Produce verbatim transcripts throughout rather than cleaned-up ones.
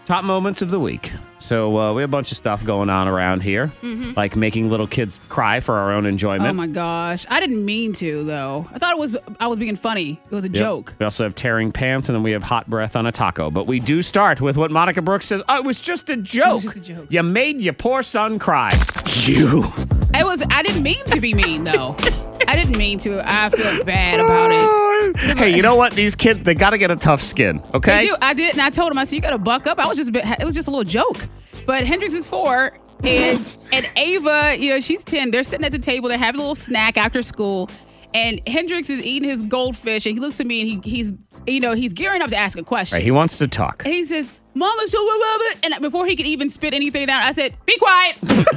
Top moments of the week. So uh, we have a bunch of stuff going on around here, mm-hmm. like making little kids cry for our own enjoyment. Oh my gosh, I didn't mean to though. I thought it was I was being funny. It was a yep. joke. We also have tearing pants, and then we have hot breath on a taco. But we do start with what Monica Brooks says. Oh, it was just a joke. It was just a joke. You made your poor son cry. You. It was. I didn't mean to be mean though. I didn't mean to. I feel bad about it. Hey, you know what? These kids, they got to get a tough skin, okay? They do. I did, and I told him, I said, you got to buck up. I was just, a bit, it was just a little joke. But Hendrix is four, and and Ava, you know, she's ten. They're sitting at the table. They're having a little snack after school, and Hendrix is eating his goldfish, and he looks at me, and he, he's, you know, he's gearing up to ask a question. Right, he wants to talk. And he says, Mama, so blah, blah, blah. And before he could even spit anything out, I said, be quiet. and,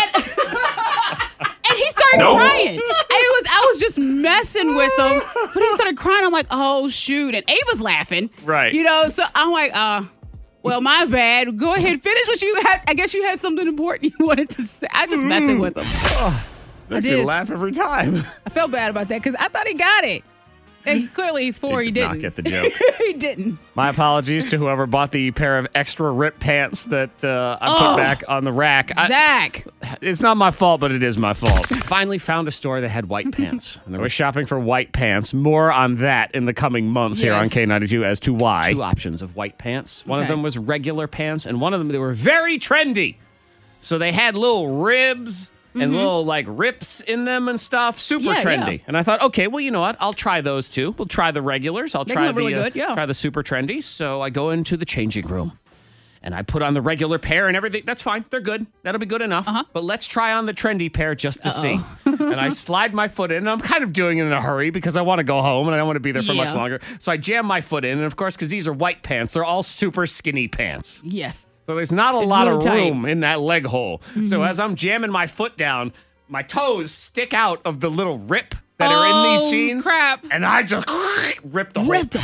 and he started nope. crying. And it was I was just messing with him. But he started crying. I'm like, oh, shoot. And Ava's laughing. Right. You know, so I'm like, uh, well, my bad. Go ahead. Finish what you had. I guess you had something important you wanted to say. I just messing with him. Oh, makes you laugh every time. I felt bad about that because I thought he got it. And clearly he's four. He, he did didn't. not get the joke. He didn't. My apologies to whoever bought the pair of extra ripped pants that uh, I oh, put back on the rack. Zach. I, it's not my fault, but it is my fault. Finally found a store that had white pants. And I was shopping for white pants. More on that in the coming months yes. here on K ninety-two as to why. Two options of white pants. One okay. of them was regular pants, and one of them, they were very trendy. So they had little ribs and mm-hmm. little like rips in them and stuff. Super yeah, trendy. Yeah. And I thought, okay, well, you know what? I'll try those too. We'll try the regulars. I'll they try the really uh, good, yeah. try the super trendy. So I go into the changing room and I put on the regular pair and everything. That's fine. They're good. That'll be good enough. Uh-huh. But let's try on the trendy pair just to Uh-oh. see. And I slide my foot in. And I'm kind of doing it in a hurry because I want to go home and I don't want to be there for yeah. much longer. So I jam my foot in. And of course, because these are white pants, they're all super skinny pants. Yes. So there's not a it's lot of tight. room in that leg hole. Mm-hmm. So as I'm jamming my foot down, my toes stick out of the little rip that oh, are in these jeans. Crap. And I just ripped the whole. Ripped them.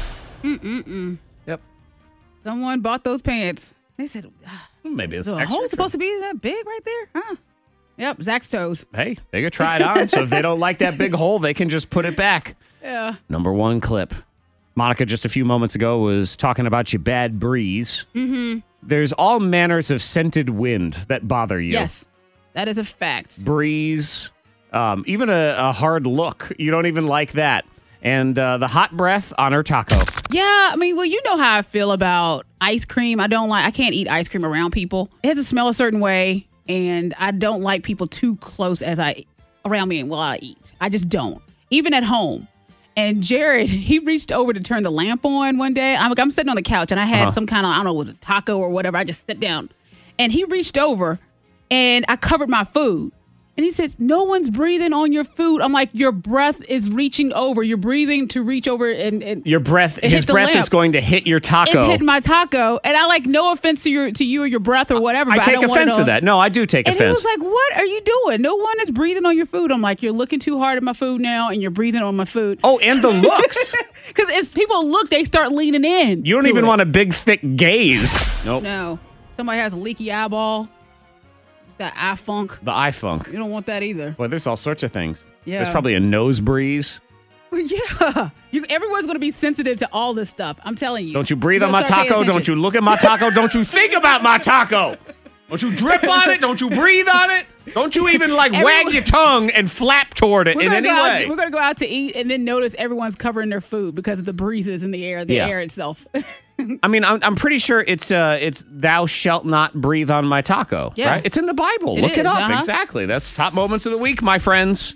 Mm-mm-mm. Yep. Someone bought those pants. They said, maybe it's the extra. hole supposed to be that big right there? Huh? Yep, Zach's toes. Hey, they could try it on. So if they don't like that big hole, they can just put it back. Yeah. Number one clip. Monica just a few moments ago was talking about your bad breeze. Mm-hmm. There's all manners of scented wind that bother you. Yes. That is a fact. Breeze, um, even a, a hard look. You don't even like that. And uh, the hot breath on her taco. Yeah, I mean, well, you know how I feel about ice cream. I don't like, I can't eat ice cream around people. It has to smell a certain way, and I don't like people too close as I, around me while I eat. I just don't. Even at home. And Jared, he reached over to turn the lamp on one day. I'm, I'm sitting on the couch, and I had uh-huh. some kind of, I don't know, was it taco or whatever. I just sit down. And he reached over, and I covered my food. And he says, no one's breathing on your food. I'm like, your breath is reaching over. You're breathing to reach over and, and your breath, and his breath is going to hit your taco. It's hitting my taco. And I like, no offense to your to you or your breath or whatever. I but take I don't offense to that. No, I do take and offense. And he was like, what are you doing? No one is breathing on your food. I'm like, you're looking too hard at my food now and you're breathing on my food. Oh, and the looks. Because as people look, they start leaning in. You don't even it. want a big, thick gaze. Nope. No. Somebody has a leaky eyeball. That eye funk. The eye funk. You don't want that either. Well, there's all sorts of things. Yeah. There's probably a nose breeze. Yeah. You, everyone's going to be sensitive to all this stuff. I'm telling you. Don't you breathe on my taco. Don't you look at my taco. Don't you think about my taco. Don't you drip on it. Don't you breathe on it. Don't you even like everyone, wag your tongue and flap toward it in any way. Out, we're going to go out to eat and then notice everyone's covering their food because of the breezes in the air, the yeah. air itself. I mean, I'm, I'm pretty sure it's uh, it's thou shalt not breathe on my taco. Yeah. Right? It's in the Bible. It Look is, it up. uh-huh. Exactly. That's top moments of the week, my friends.